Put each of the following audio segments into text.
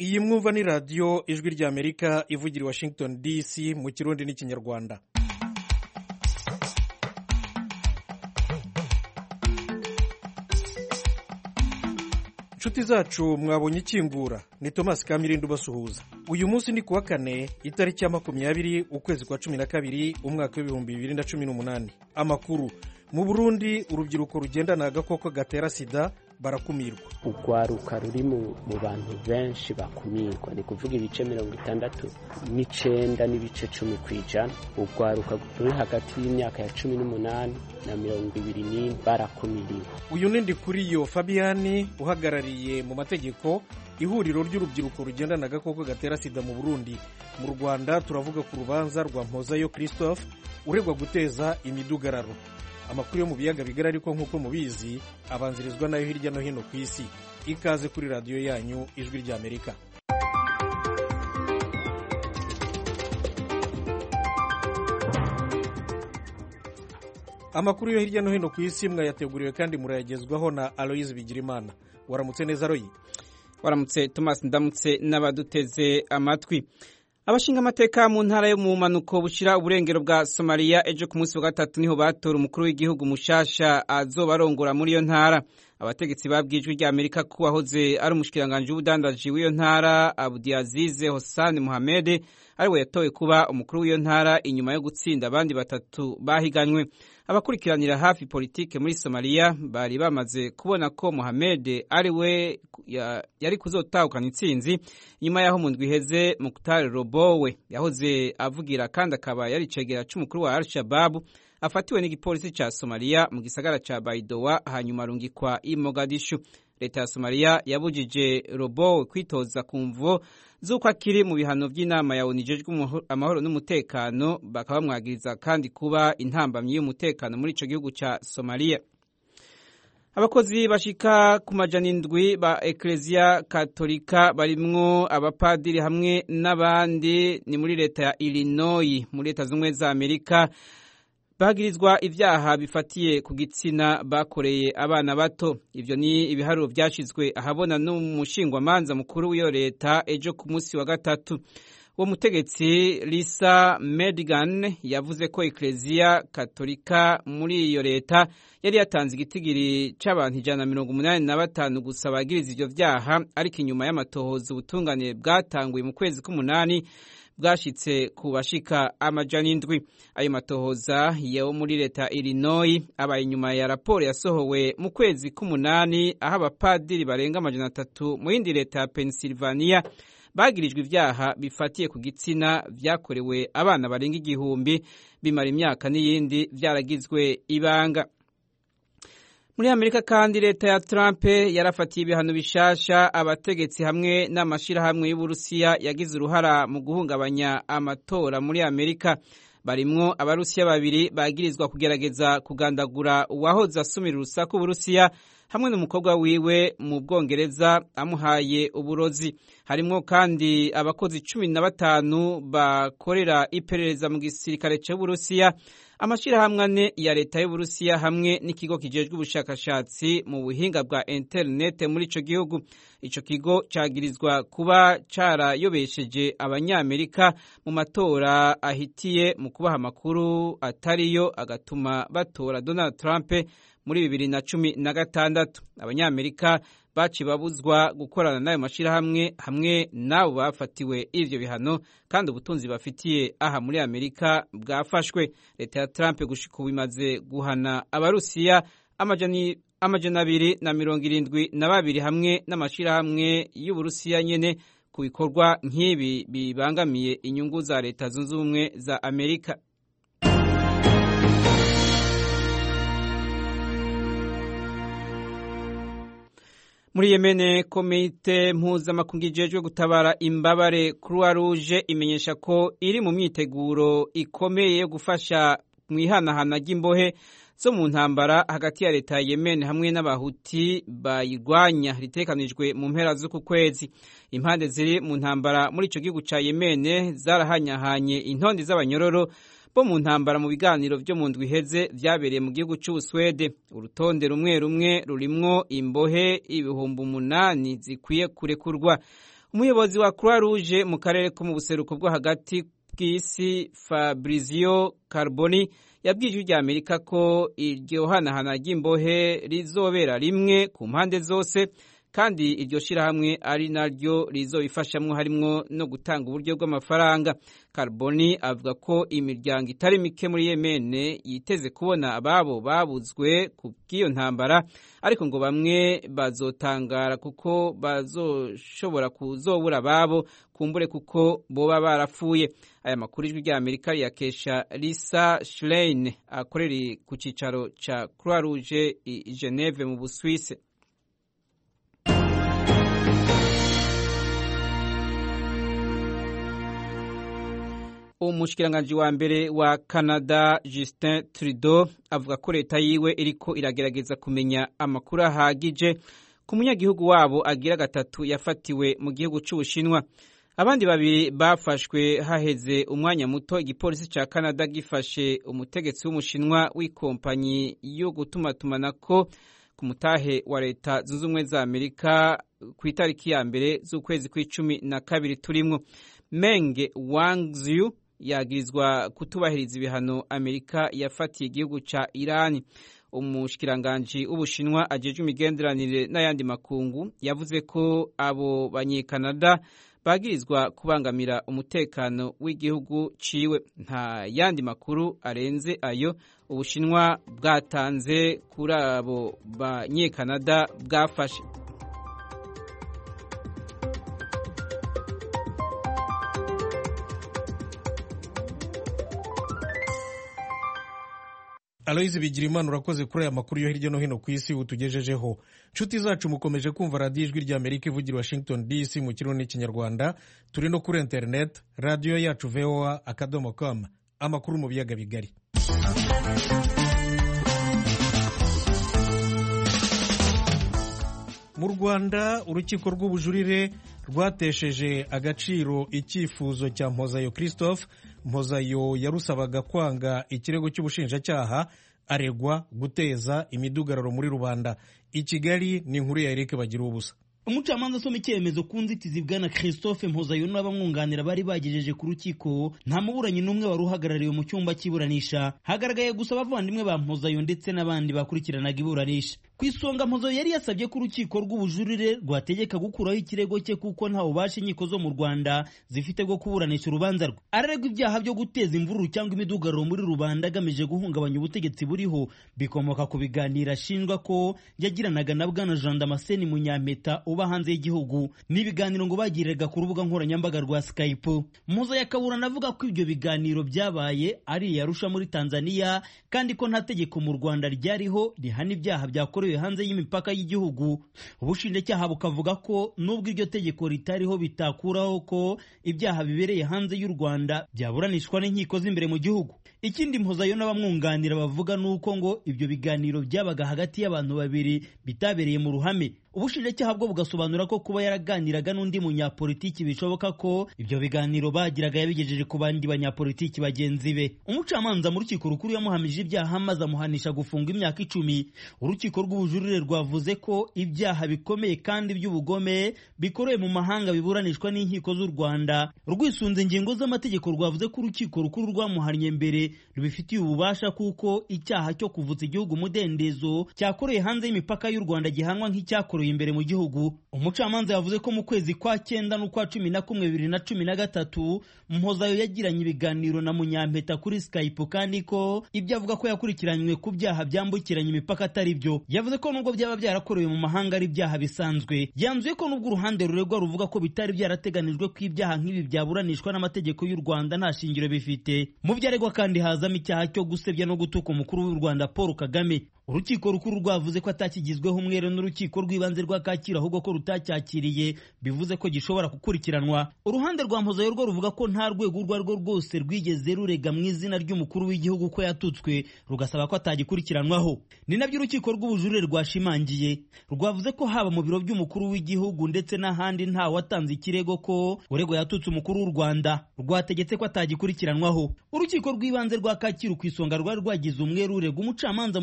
iyi mwumva ni radiyo ijwi ry'Amerika ivugira i Washington DC mu kirundi n'ikinyarwanda. Inshuti zacu mwabonye ikingura ni Thomas Kamirindi ubasuhuza. Uyu munsi ni kuwa kane itariki ya 20 ukwezi kwa 12 umwaka w'2018. Amakuru: mu Burundi urubyiruko rugendana agakoko gatera sida barakumirwa. Urwaruka ruri mu bantu benshi bakumirwa, ni kuvuga ibice 69 n'ibice 10%. Urwaruka ruri hagati y'imyaka ya 18 na 24 barakumiriwe. Uyu nindi kuri yo Fabiani uhagarariye mu mategeko ihuriro ry'urubyiruko rugendana agakoko gatera sida mu Burundi. Mu Rwanda turavuga ku rubanza rwa Mpozayo Christophe uregwa guteza imidugararo. Amakuru yo mu biyaga bigari ariko nk'uko mubizi abanzirizwa nayo hirya no hino ku isi. Ikaze kuri radiyo yanyu ijwi ry'Amerika. Amakuru yo hirya no hino ku isi mwayateguriwe kandi murayagezwaho na Aloise Bigirimana. Waramutse neza Royi? Waramutse Thomas, ndamutse n'abaduteze amatwi. Abashinga amateka mu ntara yo mu manuko bushira uburengero bwa Somalia ejo ku munsi wa gatatu niho batora umukuru w'igihugu mushasha azobarongora muri iyo ntara. Abategetsi babwijwe rya Amerika ko wahoze ari umushikiranganje w'ubudandaji w'iyo ntara Abdiaziz Hossan Mohamed ariwe yatowe kuba umukuru w'iyo ntara inyuma yo gutsinda abandi batatu bahiganywe. Abakurikiranira hafi politike muri Somalia bari bamaze kubona ko Mohamed ariwe yari kuzotahukana intsinzi nyuma yaho mu ndwi iheze Mukhtar Robowe yahoze avugira kandi akaba yari cegera c'umukuru wa Al-Shabaab afatiwe n'igipolisi ca Somalia mu gisagara ca Baidoa hanyuma arungikwa i Mogadishu. Leta ya Somalia yabujije Robowe kwitoza ku mvo z'uko akiri mu bihano by'inama ya ONU ijejwe amahoro n'umutekano, bakaba bamwagiriza kandi kuba intambamyi y'umutekano muri ico gihugu ca Somalia. Abakozi bashika ku majana 7 ba Ecclesia Katolika barimwo abapadiri hamwe n'abandi ni muri leta ya Illinois muri leta z'ubumwe za Amerika bagirizwa ivyaha bifatiye ku gitsina bakoreye abana bato. Ivyo ni ibiharuro vyashizwe ahabona n'umushingwamanza mukuru w'iyo leta ejo ku munsi wa gatatu. Uwo mutegetsi Lisa Madigan yavuze ko Ecclesia Katolika muri iyo leta yari yatanze igitigiri c'abantu 185 gusa bagiriza ivyo vyaha, ariko inyuma y'amatohoza ubutungane bwatanguye mu kwezi k'umunani bwashitse ku bashika amajana 7. Ayo matohoza yo muri leta Illinois abaye inyuma ya raporo yasohowe mu kwezi k'umunani aho abapadiri barenga amajana 3 mu yindi leta ya Pennsylvania bagirijwe ivyaha bifatiye ku gitsina vyakorewe abana barenga 1,000 bimara imyaka n'iyindi vyaragizwe ibanga. Muri Amerika kandi leta ya Trump yarafatiye ibihano bishasha abategetsi hamwe n'amashirahamwe y'Uburusiya yagize uruhara mu guhungabanya amatora muri Amerika. Barimwo abarusiya 2 bagirizwa kugerageza kugandagura uwahoze asumira urusaku Uburusiya hamwe n'umukobwa wiwe mu Bwongereza amuhaye uburozi. Harimwo kandi abakozi 15 bakorera iperereza mu gisirikare c'Uburusiya, amashirahamwe 4 ya leta y'Uburusiya hamwe n'ikigo kijejwe ubushakashatsi mu buhinga bwa internet muri ico gihugu. Ico kigo cagirizwa kuba carayobesheje abanyamerika mu matora ahitiye mu kubaha amakuru atariyo agatuma batora Donald Trump muri 2016. Abanyamerika baci babuzwa gukorana n'ayo mashirahamwe hamwe nabo bafatiwe ivyo bihano, kandi ubutunzi bafitiye aha muri Amerika bwafashwe. Leta ya Trump gushika ubu imaze guhana abarusiya amajana 272 hamwe n'amashirahamwe y'Uburusiya nyene ku bikorwa nk'ibi bibangamiye inyungu za Leta Zunze Ubumwe za Amerika. Muri Yemene, komite mpuzamakungu ijejwe gutabara imbabare Croix Rouge imenyesha ko iri mu myiteguro ikomeye yo gufasha mu ihanahana ry'imbohe zo mu ntambara hagati ya leta ya Yemen hamwe n'abahuti bayirwanya ritekanijwe mu mpera z'uku kwezi. Impande ziri mu ntambara muri ico gihugu ca Yemen zarahanyahanye intondi z'abanyororo bo mu ntambara mu biganiro byo mu ndwi iheze vyabereye mu gihugu c'Ubuswede. Urutonde rumwe rumwe rurimwo imbohe 8,000 zikwiye kurekurwa. umuyobozi wa Croix Rouge mu karere ko mu buseruko bwo hagati bw'isi Fabrizio Carboni yabwije ijwi rya Amerika ko iryo hanahana ry'imbohe rizobera rimwe ku mpande zose kandi iryo shirahamwe ari naryo rizobifashamwo harimwo no gutanga uburyo bw'amafaranga. Carboni avuga ko imiryango itari mike muri Yemen yiteze kubona ababo babuzwe ku bw'iyo ntambara, ariko ngo bamwe bazotangara kuko bazoshobora kuzobura ababo kumbure kuko boba barapfuye. Aya makuru ijwi rya Amerika yakesha Lisa Schlein akorera ku cicaro ca Croix Rouge i Geneve mu Busuwisi. Umushikiranganji wa mbere wa Canada Justin Trudeau avuga ko leta yiwe iriko iragerageza kumenya amakuru ahagije ku munyagihugu wabo agira gatatu yafatiwe mu gihugu c'Ubushinwa. Abandi babiri bafashwe haheze umwanya muto igipolisi ca Canada gifashe umutegetsi w'Umushinwa w'ikompanyi yo gutumatumanako ku mutahe wa leta zunze ubumwe za Amerika ku itariki ya mbere z'ukwezi kwa 12 turimwo. Meng Wanzhou yagirizwa kutubahiriza ibihano Amerika yafatiye igihugu ca Iran. Umushikiranganji w'Ubushinwa ajejwe imigenderanire n'ayandi makungu yavuze ko abo banyekanada bagirizwa kubangamira umutekano w'igihugu ciwe. Nta yandi makuru arenze ayo Ubushinwa bwatanze kuri abo banyekanada bwafashe. Aloyizi Bigirimana urakoze kuri aya makuru yo hirya no hino ku isi utugejejeho. Nshuti zacu mukomeje kumva radiyo ijwi rya Amerika ivugira Washington DC mu kirundi n'ikinyarwanda. Turi no kuri internet radiyo yacu voa.com. Amakuru mu biyaga bigari. Mu Rwanda urukiko rw'ubujurire rwatesheje agaciro icyifuzo cya Mpozayo Christophe. Mpozayo yarusabaga kwanga ikirego cy'ubushinjacyaha aregwa guteza imidugararo muri rubanda. I Kigali ni inkuru ya Eric Bagirubusa. Umucamanza asoma icyemezo ku nzitizi bwana Christophe Mpozayo n'abamwunganira bari bagejeje ku rukiko. Nta muburanyi n'umwe wari uhagarariwe mu cyumba cy'iburanisha. Hagaragaye gusa abavandimwe ba Mpozayo ndetse n'abandi bakurikiranaga iburanisha. Ku isonga Mpozayo yari yasabye ko urukiko rw'ubujurire rwategeka gukuraho ikirego cye kuko nta bubasha inkiko zo mu Rwanda zifite bwo kuburanisha urubanza rwe. Araregwa ibyaha byo guteza imvururu cyangwa imidugararo muri rubanda agamije guhungabanya ubutegetsi buriho, bikomoka ku biganiro ashinjwa ko yagiranaga na bwana Jean Damascene Munyampeta uba hanze y'igihugu. N'ibiganiro ngo bagiriraga ku rubuga nkoranyambaga rwa Skype. Mpozayo akaburana avuga ko ibyo biganiro byabaye ari Arusha muri Tanzania kandi ko nta tegeko mu Rwanda ryariho rihana ibyaha byakorewe hanze y'imipaka y'igihugu. Ubushinjacyaha bukavuga ko nubwo iryo tegeko ritariho bitakuraho ko ibyaha bibereye hanze y'u Rwanda byaburanishwa n'inkiko z'imbere mu gihugu. Ikindi Mpozayo n'abamwunganira bavuga nuko ngo ibyo biganiro byabaga hagati y'abantu babiri bitabereye mu ruhame. Ubushinjacyaha bwo bugasobanura ko kuba yaraganiraga n'undi munyapolitiki bishoboka ko ibyo biganiro bagiraga yabigejeje ku bandi banyapolitiki bagenzi be. Umucamanza mu rukiko rukuru yamuhamije ibyaha maze amuhanisha gufunga imyaka 10. Urukiko rw'ubujurire rwavuze ko ibyaha bikomeye kandi by'ubugome bikorewe mu mahanga biburanishwa n'inkiko z'u Rwanda. Rwisunze ingingo z'amategeko rwavuze ko urukiko rukuru rwamuhannye mbere rubifitiye ububasha kuko icyaha cyo kuvutsa igihugu umudendezo cyakoreye hanze y'imipaka y'u Rwanda gihanwa nk'icyakorewe imbere mu gihugu. Umucamanza yavuze ko mu kwezi kwa 9 n'ukwa 11 2013 Mpozayo yagiranye ibiganiro na Munyampeta kuri Skype kandi ko ibyo avuga ko yakurikiranywe ku byaha byambukiranya imipaka atari byo. Yavuze ko nubwo byaba byarakorewe mu mahanga ari ibyaha bisanzwe. Yanzuye ko nubwo uruhande ruregwa ruvuga ko bitari byarateganijwe ko ibyaha nk'ibi byaburanishwa n'amategeko y'u Rwanda nta shingiro bifite. Mu byaregwa kandi hazamo icyaha cyo gusebya no gutuka umukuru w'u Rwanda Paul Kagame. Urukiko rukuru rwavuze ko atakigizweho umwere n'urukiko rw'ibanze rwa Kacyiru ahubwo ko rutacyakiriye, bivuze ko gishobora gukurikiranwa. Uruhande rwa Mpozayo rwo ruvuga ko nta rwego urwo arirwo rwose rwigeze rurega mu izina ry'umukuru w'igihugu ko yatutswe, rugasaba ko atagikurikiranwaho. Ni nabyo urukiko rw'ubujurire rwashimangiye. Rwavuze ko haba mu biro by'umukuru w'igihugu ndetse n'ahandi nta watanze ikirego ko uregwa yatutse umukuru w'u Rwanda. Rwategetse ko atagikurikiranwaho. Urukiko rw'ibanze rwa Kacyiru ku isonga rwari rwagize umwere urega umucamanza mu rukiko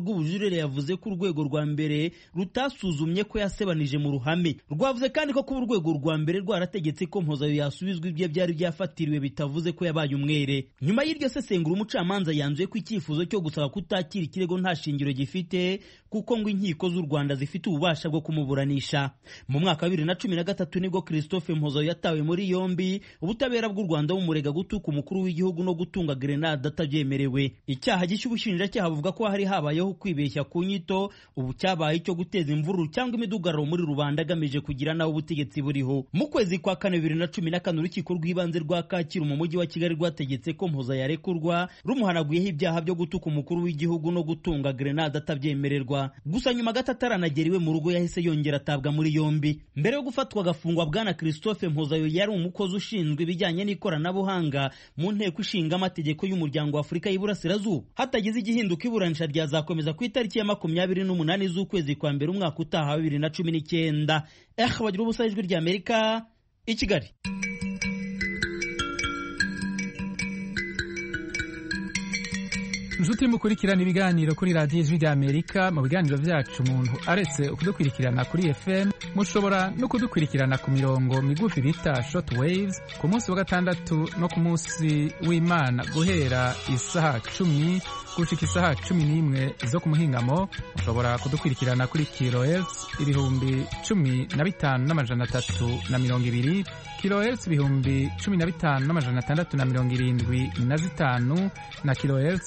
rw'ubujurire yavuze ko urwego rwa mbere rutasuzumye ko yasebanije mu ruhame. Rwavuze kandi ko kuba urwego rwa mbere rwarategetse ko Mpozayo yasubizwa ibyo byari byafatiriwe bitavuze ko yabaye umwere. Nyuma y'iryo sesengura umucamanza yanzuye ko icyifuzo cyo gusaba kutakira ikirego nta shingiro gifite kuko ngo inkiko z'u Rwanda zifite ububasha bwo kumuburanisha. Mu mwaka wa 2013 nibwo Christophe Mpozayo yatawe muri yombi, ubutabera bw'u Rwanda bumurega gutuka umukuru w'igihugu no gutunga grenade atabyemerewe. Icyaha gishya ubushinjacyaha buvuga ko hari habayeho kwibeshya ku nyito, ubu cyabaye cyo guteza imvururu cyangwa imidugararo muri rubanda agamije kugira naho ubutegetsi buriho. Mu kwezi kwa 2014 urukiko rw'ibanze rwa Kacyiru mu mujyi wa Kigali rwategetse ko Mpozayo yarekurwa rumuhanaguyeho ibyaha byo gutuka umukuru w'igihugu no gutunga grenade atabyemererwa. Gusa nyuma gato ataranageriwe mu rugo yahise yongera atabwa muri yombi. Mbere yo gufatwa agafungwa, bwana Christophe Mpozayo yari umukozi ushinzwe ibijyanye n'ikoranabuhanga mu nteko ishinga amategeko y'umuryango wa Afurika y'Iburasirazuba. Hatagize igihinduka iburanisha ryazakomeza ku itariki ya 28 z'ukwezi kwa mbere umwaka utaha 2019. Bagira ubusa ijwi rya Amerika i Kigali. Inshuti mukurikirana ibiganiro kuri radiyo ijwi rya Amerika. Mu biganiro byacu umuntu aretse kudukurikirana kuri FM, mushobora no kudukurikirana ku mirongo migufi bita short waves ku munsi wa gatandatu no ku munsi w'Imana guhera isaha 10 gushika isaha 11 zo ku muhingamo. Mushobora kudukurikirana kuri kilohertz 15,320 kilohertz 15,675 na kilohertz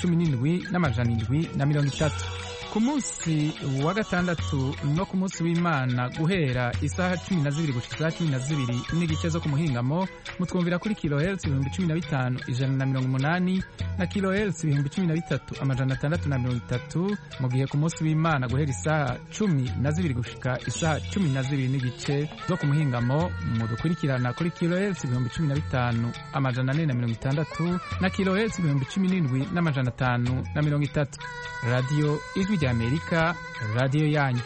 17,730. Ku munsi wa gatandatu no ku munsi w'Imana guhera isaha 12 gushika isaha 12 n'igice zo ku muhingamo mutwumvira kuri kilohertz 15,180 na kilohertz 13,630. Mu gihe ku munsi w'Imana guhera isaha 12 gushika isaha 12 n'igice zo ku muhingamo mudukurikirana kuri kilohertz 15,460 na kilohertz 17,530. Radio Ijwi rya Amerika, radio yanyu.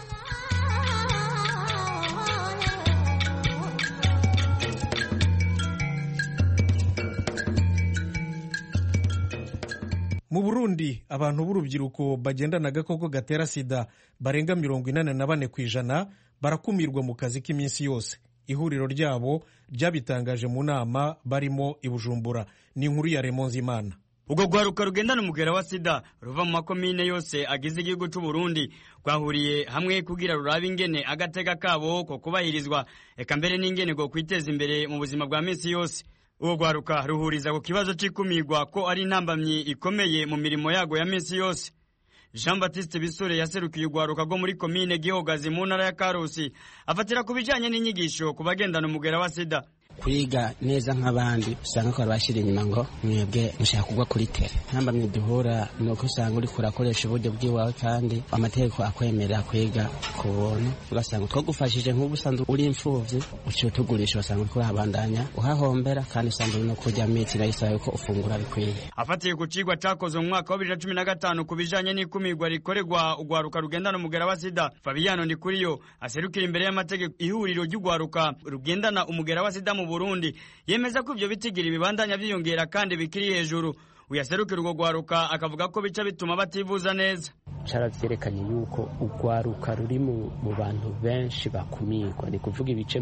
Mu Burundi abantu b'urubyiruko bagendana agakoko gatera sida barenga 84% barakumirwa mu kazi k'iminsi yose. Ihuriro ryabo ryabitangaje mu nama barimo i Bujumbura. Ni inkuru ya Raymond Zimana. Ubwo rwaruka rugendana umugera wa sida ruva mu makomine yose agize igihugu cy'u Burundi rwahuriye hamwe kugira rurabe ingene agateka kabo ko kubahirizwa, eka mbere n'ingene go kwiteza imbere mu buzima bwa minsi yose. Ubwo rwaruka ruhuriza ku kibazo c'ikumirwa ko ari intambamyi ikomeye mu mirimo yago ya minsi yose. Jean Baptiste Bisore yaserukiye urwaruka rwo muri komine Gihogazi mu ntara ya Karusi afatira ku bijanye n'inyigisho ku bagendana umugera wa sida. Kwiga neza nk'abandi usanga ko bashira inyuma ngo mwebwe mushaka kugwa kuri tere. Ntamba mwiduhura nuko usanga uri kurakoresha uburyo bw'iwawe kandi amategeko akwemerera kwiga ku buntu, ugasanga twagufashije nk'ubusanzwe uri imfuvyi uciye tugurisha usanga uri kurabandanya uhahombera kandi usanga uri no kurya miti nayisaba ko ufungura bikwiye. Afatiye ku cigwa cakozwe mu mwaka wa 2015 ku bijanye n'ikumirwa rikorerwa urwaruka rugendana umugera wa sida, Fabiano Ndikuriyo aserukira imbere y'amategeko ihuriro ry'urwaruka rugendana umugera wa sida mu Burundi yemeza ko ibyo bitigira ibibandanya byiyongera kandi bikiri hejuru. Uyaserukira urwo rwaruka akavuga ko bica bituma bativuza neza. Caravyerekanye yuko urwaruka ruri mu bantu benshi bakumirwa, ni kuvuga ibice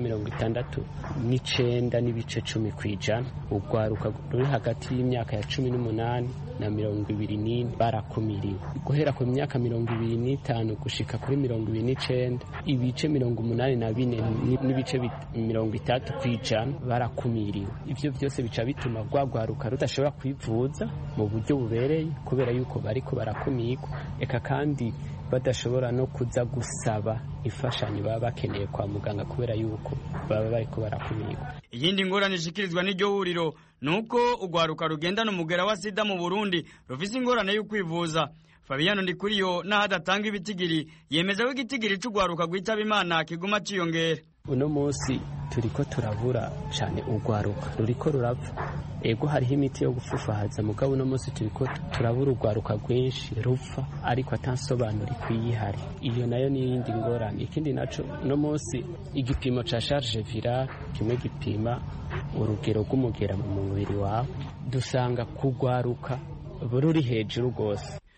69 n'ibice 10 kwijana. Urwaruka ruri hagati y'imyaka ya 18 na 24 barakumiriwe. Guhera ku myaka 25 gushika kuri 29 ibice 84 n'ibice 30 kwijana barakumiriwe. Ivyo byose bica bituma rwaruka rudashobora kwivuza mu buryo bubereye kubera yuko bariko barakumirwa, eka kandi badashobora no kuza gusaba ifashanyo baba bakeneye kwa muganga kubera yuko baba bariko barakumirwa. Iyindi ngorane ishikirizwa n'iryo huriro nuko urwaruka rugendana umugera wa sida mu Burundi rufise ingorane yo kwivuza. Fabiano Ndikuriyo nahadatanga ibitigiri yemeza ko igitigiri c'urwaruka rwitaba Imana kiguma ciyongera. Uno munsi turiko turabura cyane urwaruka ruriko rurapfa. Ego hariho imiti yo gufufahaza mugabo uno munsi turiko turabura urwaruka rwinshi rupfa ariko atansobanura kwiyihari. Iyo nayo ni yindi ngorane. Ikindi naco uno munsi igipimo ca charge virale kimwe gipima urugero rw'umugera mu mubiri wawe dusanga kugwaruka ruri hejuru gose.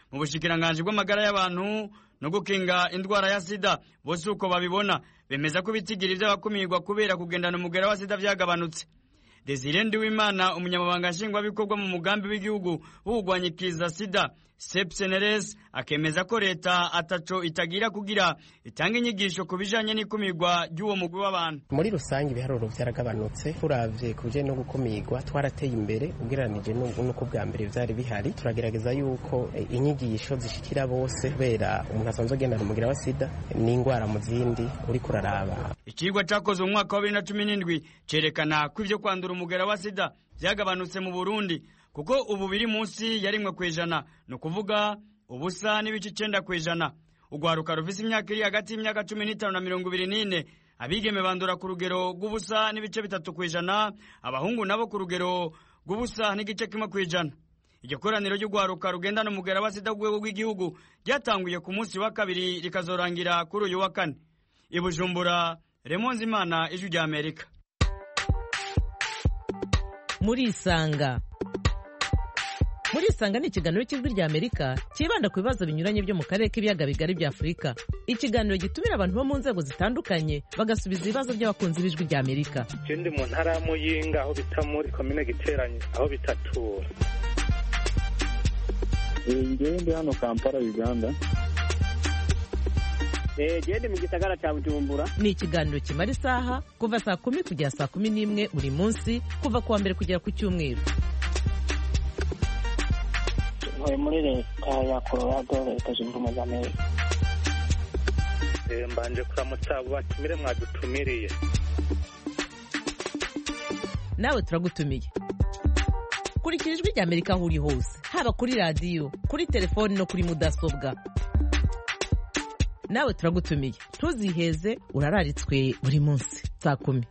mu bushikiranganji bw'amagara y'abantu no gukinga indwara ya sida bose uko babibona bemeza ko ibitigiri by'abakumirwa kubera kugendana umugera wa sida byagabanutse. Desire Ndiwimana umunyamabanga nshingwabikorwa mu mugambi w'igihugu w'urwanyikiza sida CEPSNRS akemeza ko leta ataco itagira kugira itanga inyigisho ku bijanye n'ikumirwa ry'uwo mugwi w'abantu. Muri rusange ibiharuro byaragabanutse, turavye ku bijanye no gukumirwa twarateye imbere ugereranije n'uko bwa mbere vyari bihari. Turagerageza yuko inyigisho zishikira bose kubera umuntu asanzwe agendana umugera wa sida n'ingwara mu zindi uri kuraraba. Ikigwa cakozwe mu mwaka wa 2017 cerekana ko ivyo kwandura umugera wa sida byagabanutse mu Burundi kuko ubu biri munsi ya 1%, no kuvuga ubusa n'ibice 9%. Ugwaruka rufise imyaka iri hagati y'imyaka 15 na 24, abigeme bandura ku rugero rw'ubusa n'ibice 3%, abahungu nabo ku rugero rw'ubusa n'igice 1%. Iryo koraniro ry'ugwaruka rugendana umugera wa sida rwego rw'igihugu ryatanguye ku munsi wa kabiri rikazorangira kuri uyu wa kane. I Bujumbura, Remonzi Imana, Ijwi rya Amerika. Muri Isanga ni ikiganiro cy'Ijwi rya Amerika kibanda ku bibazo binyuranye byo mu karere k'ibiyaga bigari bya Afurika. Ikiganiro gitumira abantu bo mu nzego zitandukanye bagasubiza ibibazo by'abakunzi b'Ijwi rya Amerika. Ndi mu ntara ya Muyinga aho bita muri komine Giteranyi aho bitatura. Ndi hano Kampala, Uganda. Ndi mu gisagara cya Bujumbura. Ni ikiganiro kimara isaha kuva saa 10 kugera saa 11 buri munsi kuva kuwa mbere kugera ku cyumweru. Muri leta ya Colorado, Leta Zunze Ubumwe za Amerika. Mbanje kuramutsa abo batumire mwadutumiriye. Nawe turagutumiye. Kurikira Ijwi rya Amerika aho uri hose, haba kuri radio, kuri telefone no kuri mudasobwa. Nawe turagutumiye. Ntuziheze, urararitswe buri munsi saa 10.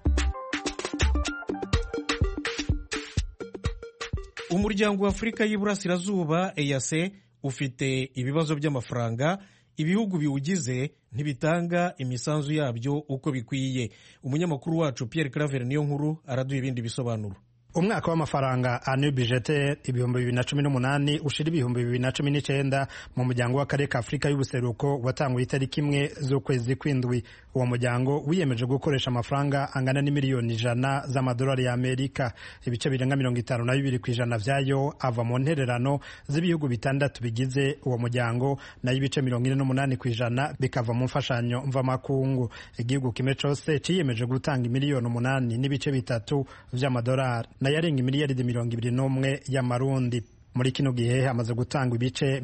Umuryango wa Afurika y'Iburasirazuba EAC ufite ibibazo by'amafaranga, ibihugu biwugize ntibitanga imisanzu yabyo uko bikwiye. Umunyamakuru wacu Pierre Claver niyo nkuru araduha ibindi bisobanuro. Umwaka w'amafaranga anu budget ibihumbi 2018 ushira ibihumbi 2019 mu muryango w'akarere ka Afurika y'ubuseruko watanguye itariki 1 z'ukwezi kw'indwi. Uwo muryango wiyemeje gukoresha amafaranga angana n'imiliyoni 100 z'amadolari ya Amerika. Ibice birenga 52% vyayo ava mu ntererano z'ibihugu bitandatu bigize uwo muryango, na ibice 48% bikava mu mfashanyo mvamakungu. Igihugu kimwe cyose ciyemeje gutanga imiliyoni 8 n'ibice bitatu vy'amadolari na yarenga miliyaridi 21 y'amarundi. Muri kino gihe hamaze gutangwa ibice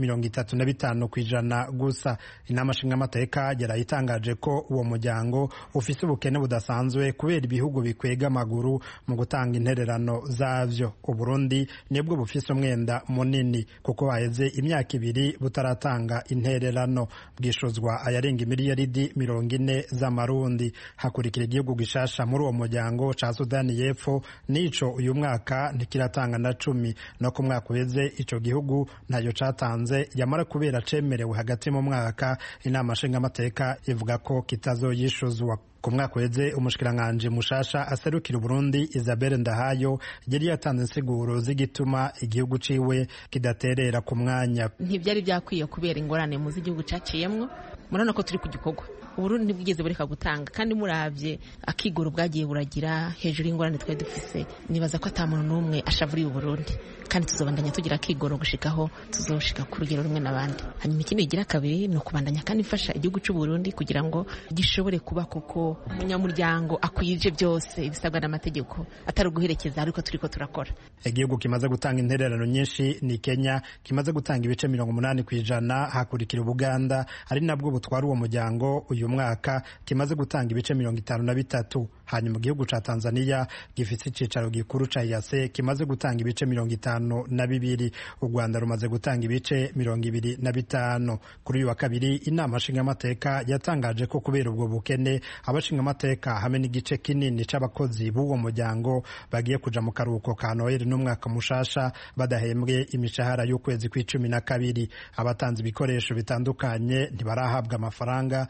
35% gusa. Inama nshingamateka yarayitangaje ko uwo muryango ufise ubukene budasanzwe kubera ibihugu bikwega amaguru mu gutanga intererano zavyo. Uburundi nibwo bufise umwenda munini kuko haheze imyaka 2 butaratanga intererano, bwishozwa ayarenga miliyaridi 40 z'amarundi. Hakurikira igihugu gishasha muri uwo muryango ca Sudani y'Epfo, nico uyu mwaka ntikiratanga na 10, no ku mwaka weze ico gihugu ntayo catanze, yamara kubera cemerewe hagati mu mwaka. Inama nshingamateka ivuga ko kitazoyishuzwa. Ku mwaka weze umushikiranganje mushasha aserukira Burundi Isabelle Ndahayo yari yatanze insiguro z'igituma igihugu ciwe kidaterera ku mwanya. Ntibyari byakwiye kubera ingorane mu z'igihugu caciyemwo, murana ko turi ku gikorwa. Uburundi ntibwigeze bureka gutanga, kandi muravye akigoro bwagiye buragira hejuru y'ingorane twe dufise. Nibaza ko ata muntu n'umwe ashavuriye Uburundi, kandi tuzobandanya tugira akigoro gushikaho tuzoshika ku rugero rumwe n'abandi. Hanyuma ikindi igira kabiri no kubandanya kandi ifasha igihugu cy'u Burundi kugira ngo gishobore kuba koko umunyamuryango akwije byose ibisabwa n'amategeko, atari guherekeza ariko turiko turakora. Igihugu kimaze gutanga intererano nyinshi ni Kenya, kimaze gutanga ibice 80%, hakurikira Uganda ari nabwo butwara uwo muryango uyu mwaka, kimaze gutanga ibice 53. Hanyuma igihugu ca Tanzania gifite icicaro gikuru ca EAC kimaze gutanga ibice 52. U Rwanda rumaze gutanga ibice 25. Kuri uyu wa kabiri inama nshingamateka yatangaje ko kubera ubwo bukene abashingamateka hamwe n'igice kinini c'abakozi b'uwo muryango bagiye kuja mu karuhuko ka Noel n'umwaka mushasha badahembwe imishahara y'ukwezi kw'icumi na kabiri. Abatanze ibikoresho bitandukanye ntibarahabwa amafaranga.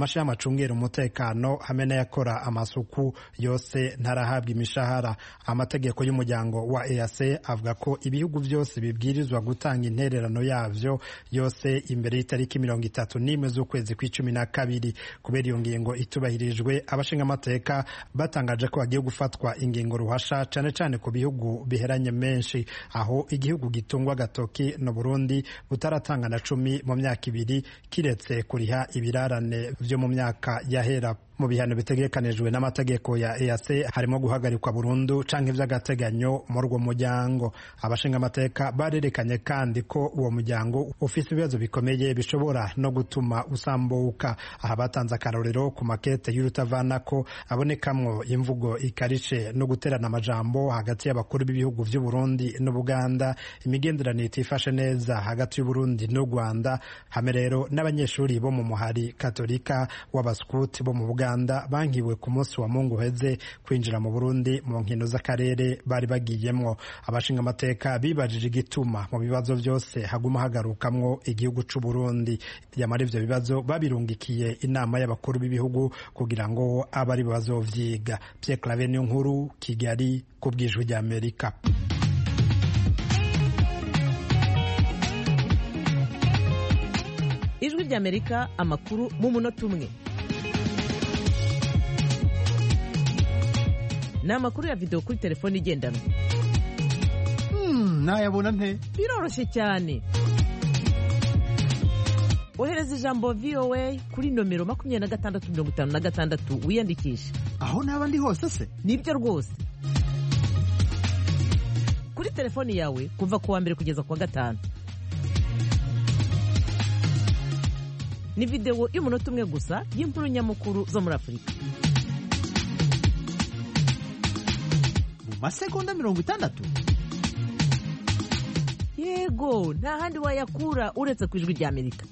amashirahamwe acungera umutekano hamwe n'ayakora amasuku yose ntarahabwa imishahara. Amategeko y'umuryango wa EAC avuga ko ibihugu byose bibwirizwa gutanga intererano yavyo yose imbere y'itariki 31 z'ukwezi kwa12. Kubera iyo ngingo itubahirijwe, abashinga amateka batangaje ko bagiye gufatwa ingingo ruhasha cane cane ku bihugu biheranye menshi, aho igihugu gitungwa gatoki no Burundi butaratanga na 10 mu myaka 2 kiretse kuriha ibirarane vyo mu myaka yahera. Mu bihano bitegekanijwe n'amategeko ya EAC harimo guhagarikwa burundu canke vy'agateganyo muri uwo muryango. Abashinga amateka barerekanye kandi ko uwo muryango ufise ibibazo bikomeye bishobora no gutuma usambuka. Aha batanze akarorero ku makete y'urutavanako abonekamwo imvugo ikarishe no guterana amajambo hagati y'abakuru b'ibihugu vy'u Burundi n'u Buganda, imigenderanire itifashe neza hagati y'u Burundi n'u Rwanda, hamwe rero n'abanyeshuri bo mu muhari katolika w'abaskuti bo mu Buganda bankiwe ku munsi wa Mungu heze kwinjira mu Burundi mu nkino z'akarere bari bagiyemwo. Abashinga amateka bibajije igituma mu bibazo byose haguma hagarukamwo igihugu c'u Burundi. Yamara ivyo bibazo babirungikiye inama y'abakuru b'ibihugu kugira ngo abari bazovyiga. Pierre Claver Nkuru, Kigali, kubw'Ijwi ry'Amerika. Ijwi ry'Amerika, amakuru mu munota umwe. Ni amakuru ya video kuri telefone igendanwa. Nayabona nte? Biroroshye cyane. Ohereza ijambo VOA kuri nomero 2656 wiyandikisha. Aho naba ndi hose se? Nibyo rwose. Kuri telefone yawe kuva ku wa mbere kugeza ku wa gatanu. Ni video y'umunota umwe gusa y'inkuru nyamukuru zo muri Afurika. Masegonda 60. Yego, nta handi wayakura uretse ku Ijwi ry'Amerika.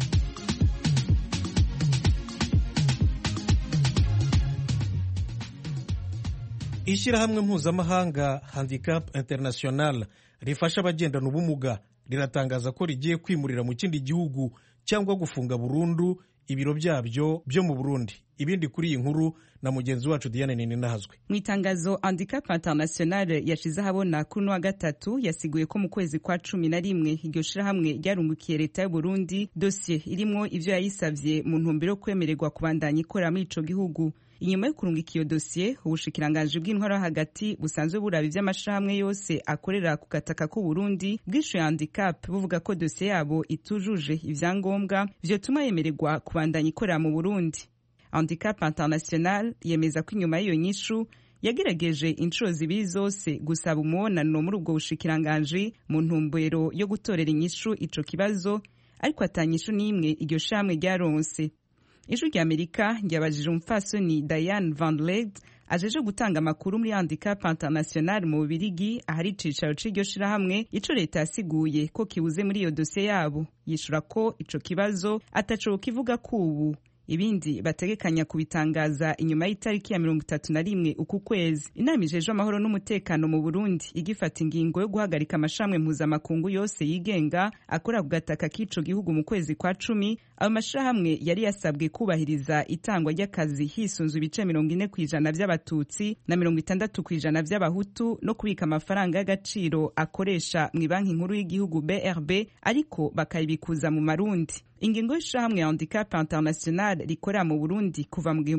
Ishyirahamwe mpuzamahanga Handicap International rifasha abagendana ubumuga riratangaza ko rigiye kwimurira mu kindi gihugu cyangwa gufunga burundu ibiro byabyo byo mu Burundi. Ibindi kuri iyi nkuru na mugenzi wacu Diane Ninahazwe. Mu itangazo Handicap International yashize habona kuri wa gatatu yasiguye ko mu kwezi kwa 11 iryo shirahamwe ryarungukiye leta y'u Burundi dossier irimo ivyo yayisavye mu ntumbero kwemererwa kubandanya ikora muri ico gihugu. Inyuma yo kurungika iyo dossier, ubushikiranganje bw'intwaro hagati busanzwe buraba ivy'amashirahamwe yose akorera ku gataka k'u Burundi bwishuye Handicap buvuga ko dossier yabo itujuje ivyangombwa vyotuma yemererwa kubandanya ikora mu Burundi. Handicap International yemeza ko inyuma y'iyo nyishu yagerageje inshuro zibiri zose gusaba umubonano muri ubwo bushikiranganje mu ntumbero yo gutorera inyishu ico kibazo, ariko atanyishu n'imwe iryo shamwe ryaronse. Ijwi ry'Amerika ryabajije umupfasoni Diane Van Led ajeje gutanga amakuru muri Handicap International mu Bubirigi ahari icicaro c'iryo shirahamwe ico leta yasiguye ko kibuze muri iyo dossier yabo. Yishura ko ico kibazo ataco kivuga kubu. Ibindi bategekanya kubitangaza inyuma y'itariki ya 31 uku kwezi. Inama ijeje amahoro n'umutekano mu Burundi igifata ingingo yo guhagarika amashamwe mpuzamakungu yose yigenga akora ku gataka k'ico gihugu mu kwezi kwa 10. Ayo mashahamwe yari yasabwe kubahiriza itangwa ry'akazi hisunzwe ibice 40% by'abatutsi na 60% by'abahutu no kubika amafaranga y'agaciro akoresha mu banki nkuru y'igihugu BRB, ariko bakayibikuza mu marundi. Ingingo y'ishahamwe Handicap International rikorera mu Burundi kuva mu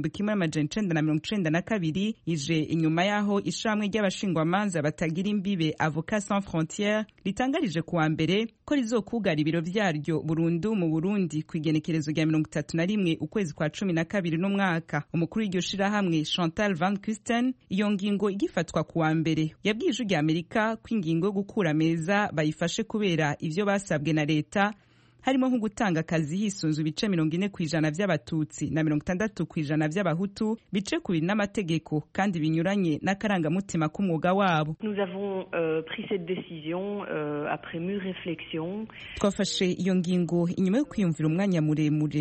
1992 ije inyuma yaho ishahamwe ry'abashingwamanza batagira imbibe Avocats Sans Frontières ritangarije kuwa mbere ko rizokugara ibiro vyaryo burundu mu Burundi ku igenekerezo rya 31 ukwezi kwa 12 n'umwaka. Umukuru w'iryo shirahamwe Chantal Van Kusten iyo ngingo igifatwa kuwa mbere yabwiye Ijwi ry'Amerika ko ingingo yo gukura meza bayifashe kubera ivyo basabwe na leta, harimo nko gutanga akazi hisunzwe ibice 40% by'abatutsi na 60% by'abahutu bice kuri n'amategeko kandi binyuranye n'akarangamutima k'umwuga wabo. Nous avons pris cette décision après mûre réflexion. Twafashe iyo ngingo inyuma yo kwiyumvira umwanya muremure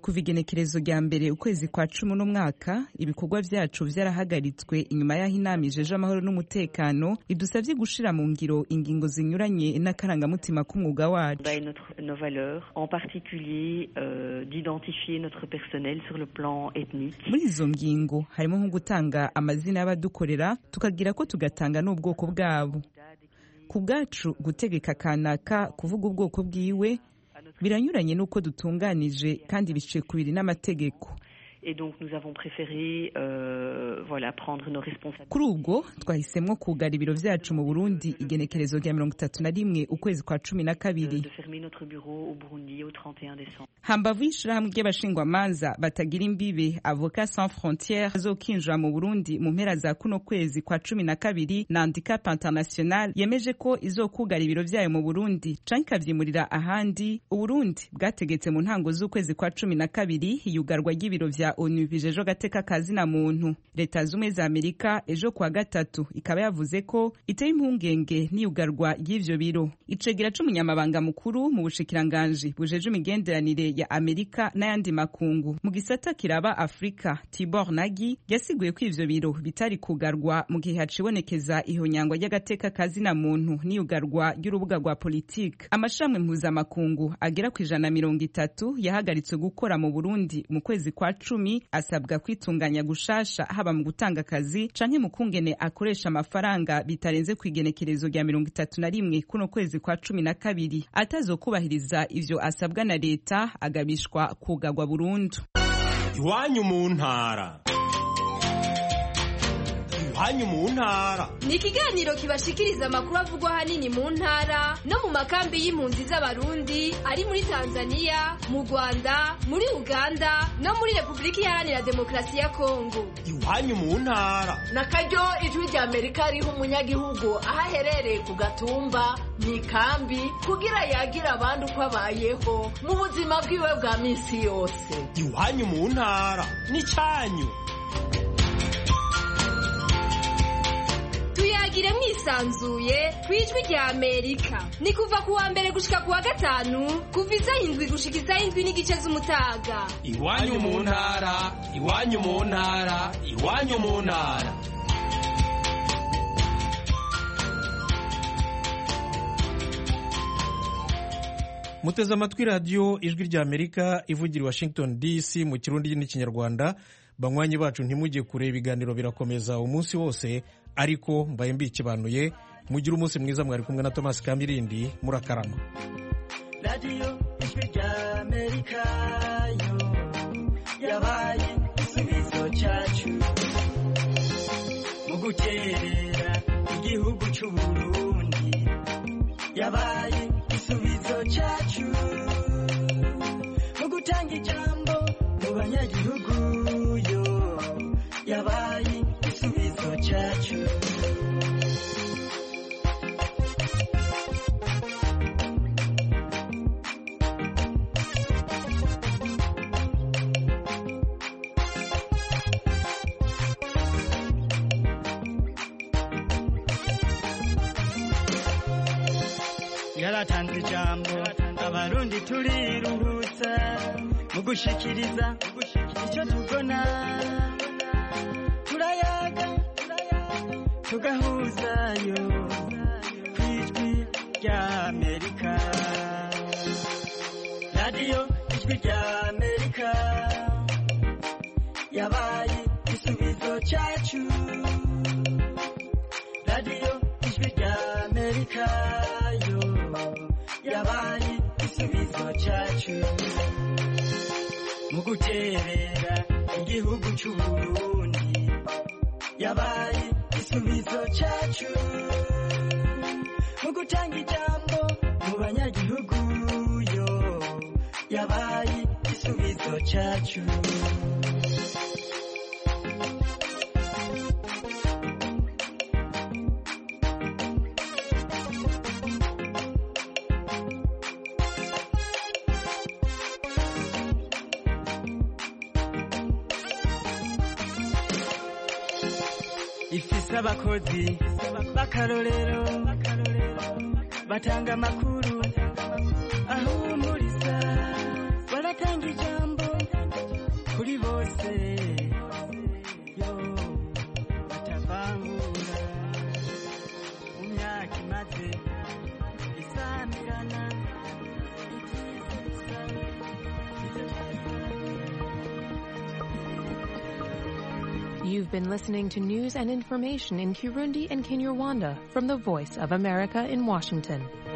kuva igenekerezo rya mbere ukwezi kwa 10 n'umwaka ibikorwa vyacu vyarahagaritswe inyuma y'aho inama ijeje amahoro n'umutekano idusavye gushira mu ngiro ingingo zinyuranye n'akarangamutima k'umwuga wacu. Nos valeurs, en particulier d'identifier notre personnel sur le plan ethnique. Muri izo ngingo harimo nko gutanga amazina y'abadukorera tukagira ko tugatanga n'ubwoko bwabo. Ku bwacu gutegeka kanaka kuvuga ubwoko bwiwe biranyuranye nuko dutunganije kandi biciye kubiri n'amategeko. Et donc nous avons préféré prendre nos responsabilités. Kuri ubwo twahisemwo kugara ibiro vyacu mu Burundi igenekerezo rya 31 ukwezi kwa 12. De fermer notre bureau au Burundi au 31 décembre. Hambavu y'ishirahamwe ry'abashingwamanza batagira imbibe Avocats Sans Frontières azokinjira mu Burundi mu mpera za kuno kwezi kwa 12 na Handicap International yemeje ko izokugara ibiro vyayo mu Burundi canke kavyimurira ahandi. Uburundi bwategetse mu ntango z'ukwezi kwa 12 iyugarwa ry'ibiro vya ONU bijeje gateka kazina muntu. Leta zumwe za Amerika ejo kwa gatatu ikaba yavuze ko iteye impungenge n'iyugarwa y'ivyo biro. Icegera c'umunyamabanga mukuru mu bushikiranganje bujeje imigenderanire ya Amerika n'ayandi makungu mu gisata kiraba Afrika Tibor Nagi yasiguye ko ivyo biro bitari kugarwa mu gihe hacibonekeza ihonyangwa ry'agateka kazina muntu n'iyugarwa y'urubuga rwa politike. Amashamwe mpuzamakungu agera ku 130 yahagaritswe gukora mu Burundi mu kwezi kwa 10 asabwa kwitunganya gushasha haba mu gutanga akazi canke mu kungene akoresha amafaranga bitarenze kwigenekerezo rya 31 kuno kwezi kwa 12. Atazokubahiriza ivyo asabwa na leta agabishwa kugagwa burundu. Iwanyu mu ntara. Iwanyu mu ntara ni ikiganiro kibashikiriza amakuru avugwa hanini mu ntara no mu makambi y'impunzi z'abarundi ari muri Tanzania, mu Rwanda, muri Uganda no muri Republika Iharanira Demokarasi ya Kongo. Iwanyu mu ntara nakaryo ijwi rya Amerika riha umunyagihugu aho aherereye ku gatumba mu ikambi kugira yagira abandi uko abayeho mu buzima bwiwe bwa minsi yose. Iwanyu mu ntara ni cyanyu. Tuyagire mwisanzuye kwijwi rya Amerika. Ni kuva kuwa mbere gushika kuwa gatanu kuva 7 gushika 7 n'igice z'umutaga. Iwanyu mu ntara, iwanyu mu ntara, iwanyu mu ntara. Muteze amatwi radio ijwi rya Amerika ivugira i Washington DC mu Kirundi n'ikinyarwanda. Banywanyi bacu ntimujye kure, ibiganiro birakomeza umunsi wose, ariko mbaye mbikibanuye. Mugira umunsi mwiza, mwari kumwe na Thomas Kamirindi, murakarama. Radio ijwi rya Amerika yo yabaye igisubizo cyacu mu guterera igihugu cy'u Burundi, yabaye igisubizo cyacu mu gutanga ijambo mu banyagihugu yo, yabaye igisubizo cyacu. Yaratanze ijambo abarundi turiruhutsa mu gushikiriza icyo tubona, turayaga tugahuzayo kw'ijwi rya Amerika. Radio ijwi rya Amerika yabaye igisubizo cyacu. Radio ijwi rya Amerika yo yabaye igisubizo cyacu mu guterera igihugu cy'u Burundi, yabaye igisubizo cyacu mu gutanga ijambo mu banyagihugu yo, yabaye igisubizo cyacu. Ifise abakozi b'akarorero batanga amakuru ahumuriza, baratanga ijambo You've been listening to news and information in Kirundi and Kinyarwanda from the Voice of America in Washington.